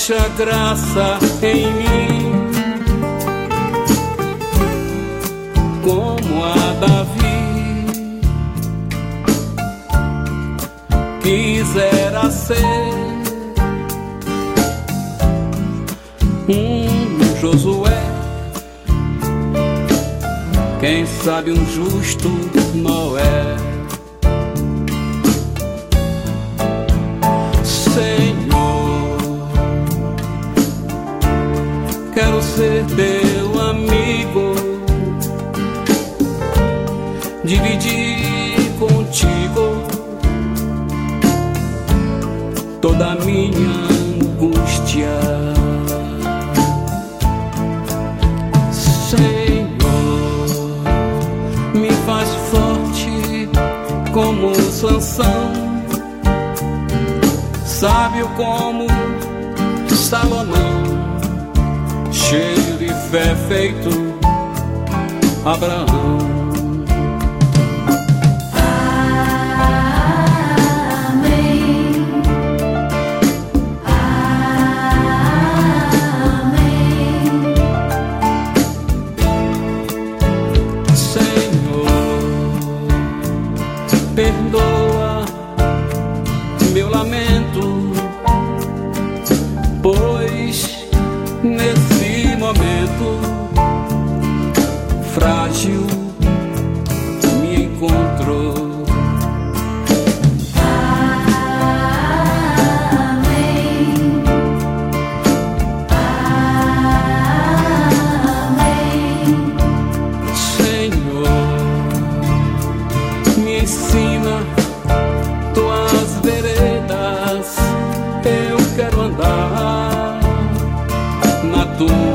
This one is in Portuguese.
acha graça em mim, como a Davi quisera ser um Josué, quem sabe um justo Noé. Senhor, quero ser teu amigo, dividir contigo toda a minha angústia. Senhor, me faz forte como Sansão, sábio como Salomão, cheio de fé feito Abraão. Perdoa meu lamento, pois nesse momento frágil me encontrou. Ensina tuas veredas, eu quero andar na tua